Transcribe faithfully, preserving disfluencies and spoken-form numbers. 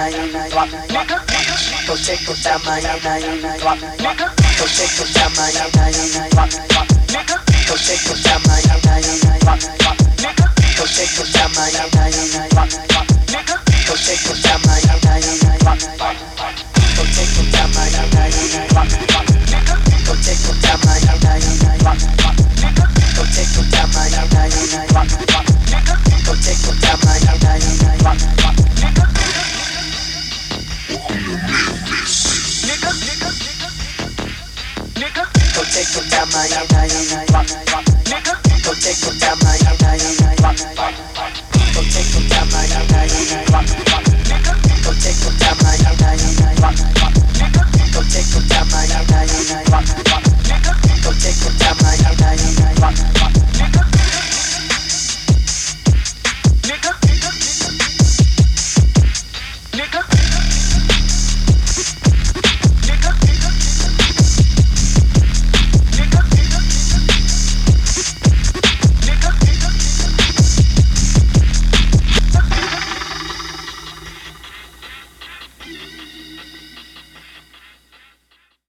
Go check your time, my nigga. Go check your time, my nigga. Go check your time, my nigga. Go check your time, my nigga. Go check your time, my nigga. Go check your time, my nigga. Go check your time, my nigga. Go check your time, my nigga. Go check your time, my nigga. Nigga, nigga, nigga, go take your time, my nigga. Go take your time, my nigga. Go take your time, my nigga. Go take your time, my nigga. Go take your time, my nigga.